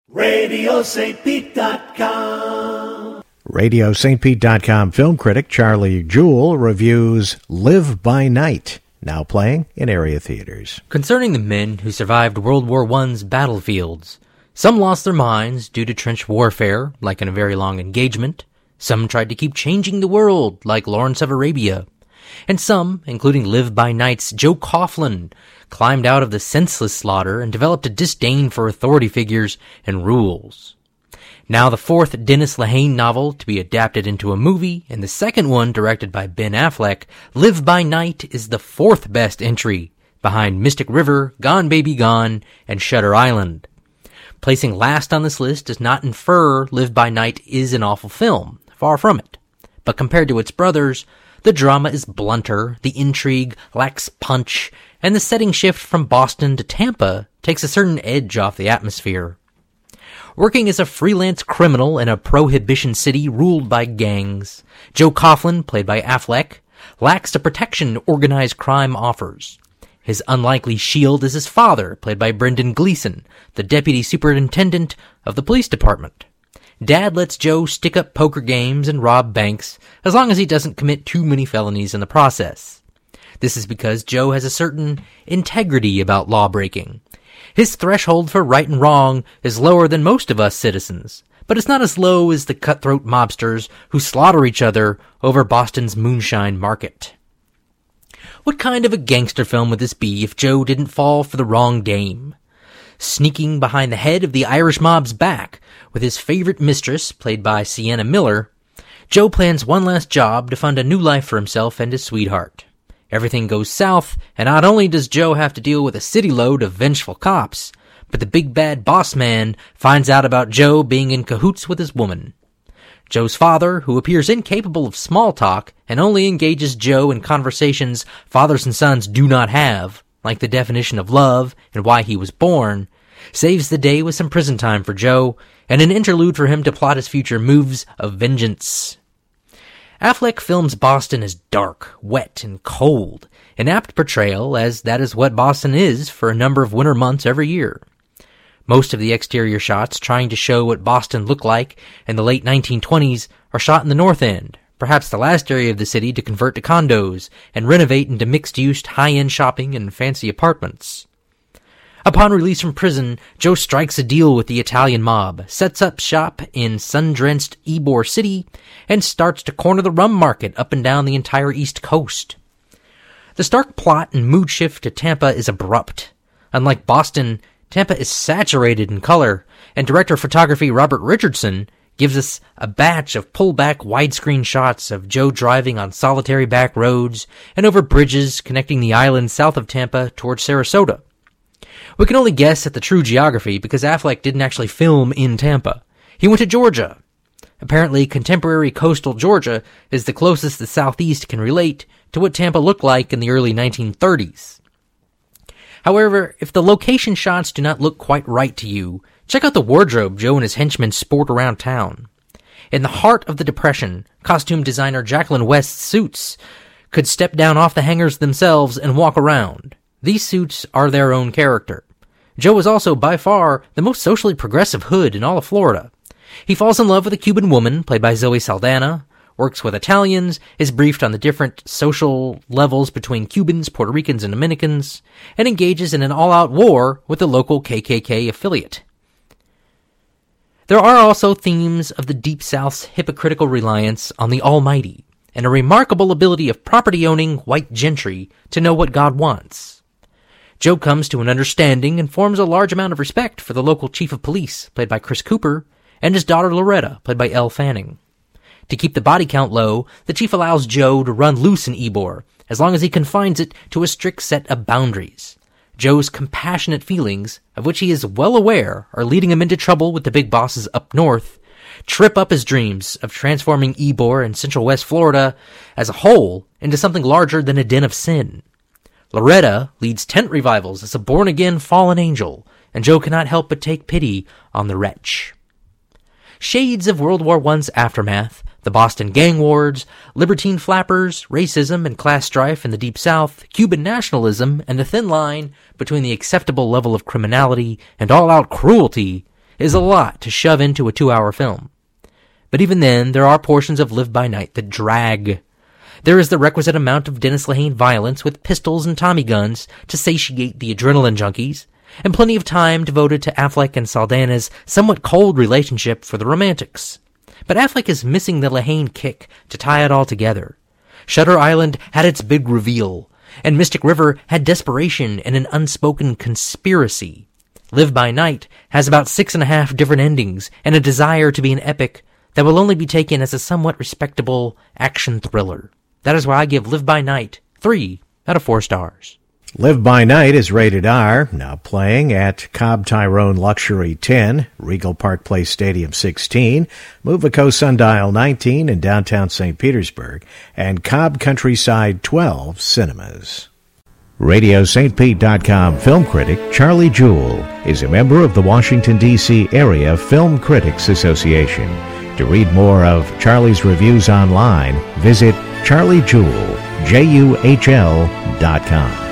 RadioSt.Pete.com. RadioSt.Pete.com film critic Charlie Jewell reviews Live by Night, now playing in area theaters. Concerning the men who survived World War I's battlefields, some lost their minds due to trench warfare, like in a very long engagement. Some tried to keep changing the world, like Lawrence of Arabia. And some, including Live by Night's Joe Coughlin, climbed out of the senseless slaughter and developed a disdain for authority figures and rules. Now the fourth Dennis Lehane novel to be adapted into a movie, and the second one directed by Ben Affleck, Live by Night is the fourth best entry, behind Mystic River, Gone Baby Gone, and Shutter Island. Placing last on this list does not infer Live by Night is an awful film, far from it. But compared to its brothers, the drama is blunter, the intrigue lacks punch, and the setting shift from Boston to Tampa takes a certain edge off the atmosphere. Working as a freelance criminal in a prohibition city ruled by gangs, Joe Coughlin, played by Affleck, lacks the protection organized crime offers. His unlikely shield is his father, played by Brendan Gleeson, the deputy superintendent of the police department. Dad lets Joe stick up poker games and rob banks, as long as he doesn't commit too many felonies in the process. This is because Joe has a certain integrity about law-breaking. His threshold for right and wrong is lower than most of us citizens, but it's not as low as the cutthroat mobsters who slaughter each other over Boston's moonshine market. What kind of a gangster film would this be if Joe didn't fall for the wrong dame? Sneaking behind the head of the Irish mob's back with his favorite mistress, played by Sienna Miller, Joe plans one last job to fund a new life for himself and his sweetheart. Everything goes south, and not only does Joe have to deal with a city load of vengeful cops, but the big bad boss man finds out about Joe being in cahoots with his woman. Joe's father, who appears incapable of small talk and only engages Joe in conversations fathers and sons do not have, like the definition of love and why he was born, saves the day with some prison time for Joe and an interlude for him to plot his future moves of vengeance. Affleck films Boston as dark, wet, and cold, an apt portrayal as that is what Boston is for a number of winter months every year. Most of the exterior shots trying to show what Boston looked like in the late 1920s are shot in the North End, perhaps the last area of the city to convert to condos and renovate into mixed-use high-end shopping and fancy apartments. Upon release from prison, Joe strikes a deal with the Italian mob, sets up shop in sun-drenched Ybor City, and starts to corner the rum market up and down the entire East Coast. The stark plot and mood shift to Tampa is abrupt. Unlike Boston, Tampa is saturated in color, and director of photography Robert Richardson gives us a batch of pullback widescreen shots of Joe driving on solitary back roads and over bridges connecting the island south of Tampa towards Sarasota. We can only guess at the true geography because Affleck didn't actually film in Tampa. He went to Georgia. Apparently, contemporary coastal Georgia is the closest the Southeast can relate to what Tampa looked like in the early 1930s. However, if the location shots do not look quite right to you, check out the wardrobe Joe and his henchmen sport around town. In the heart of the Depression, costume designer Jacqueline West's suits could step down off the hangers themselves and walk around. These suits are their own character. Joe is also by far the most socially progressive hood in all of Florida. He falls in love with a Cuban woman, played by Zoe Saldana, works with Italians, is briefed on the different social levels between Cubans, Puerto Ricans, and Dominicans, and engages in an all-out war with the local KKK affiliate. There are also themes of the Deep South's hypocritical reliance on the Almighty, and a remarkable ability of property-owning white gentry to know what God wants. Joe comes to an understanding and forms a large amount of respect for the local chief of police, played by Chris Cooper, and his daughter Loretta, played by Elle Fanning. To keep the body count low, the chief allows Joe to run loose in Ybor, as long as he confines it to a strict set of boundaries. Joe's compassionate feelings, of which he is well aware are leading him into trouble with the big bosses up north, trip up his dreams of transforming Ybor and Central West Florida as a whole into something larger than a den of sin. Loretta leads tent revivals as a born-again fallen angel, and Joe cannot help but take pity on the wretch. Shades of World War I's aftermath, the Boston gang wars, libertine flappers, racism and class strife in the Deep South, Cuban nationalism, and the thin line between the acceptable level of criminality and all-out cruelty is a lot to shove into a 2-hour film. But even then, there are portions of Live by Night that drag. There is the requisite amount of Dennis Lehane violence with pistols and Tommy guns to satiate the adrenaline junkies, and plenty of time devoted to Affleck and Saldana's somewhat cold relationship for the romantics. But Affleck is missing the Lehane kick to tie it all together. Shutter Island had its big reveal, and Mystic River had desperation and an unspoken conspiracy. Live by Night has about 6.5 different endings and a desire to be an epic that will only be taken as a somewhat respectable action thriller. That is why I give Live by Night 3 out of 4 stars. Live by Night is rated R, now playing at Cobb Tyrone Luxury 10, Regal Park Place Stadium 16, Movico Sundial 19 in downtown St. Petersburg, and Cobb Countryside 12 cinemas. RadioSt.Pete.com film critic Charlie Jewell is a member of the Washington, D.C. Area Film Critics Association. To read more of Charlie's reviews online, visit charliejewell.com.